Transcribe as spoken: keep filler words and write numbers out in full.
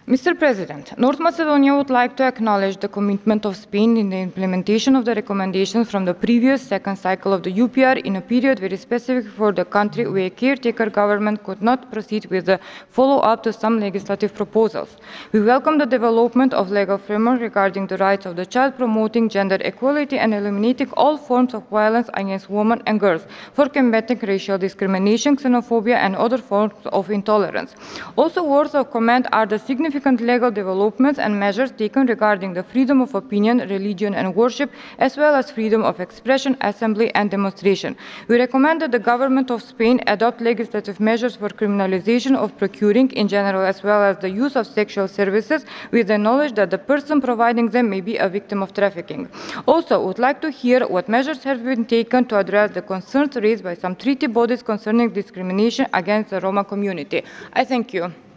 Mister President, North Macedonia would like to acknowledge the commitment of Spain in the implementation of the recommendations from the previous second cycle of the U P R in a period very specific for the country where a caretaker government could not proceed with the follow-up to some legislative proposals. We welcome the development of legal framework regarding the rights of the child, promoting gender equality and eliminating all forms of violence against women and girls, for combating racial discrimination, xenophobia and other forms of intolerance. Also worth of comment are the significant significant legal developments and measures taken regarding the freedom of opinion, religion and worship, as well as freedom of expression, assembly and demonstration. We recommend that the government of Spain adopt legislative measures for criminalization of procuring in general, as well as the use of sexual services, with the knowledge that the person providing them may be a victim of trafficking. Also, would like to hear what measures have been taken to address the concerns raised by some treaty bodies concerning discrimination against the Roma community. I thank you.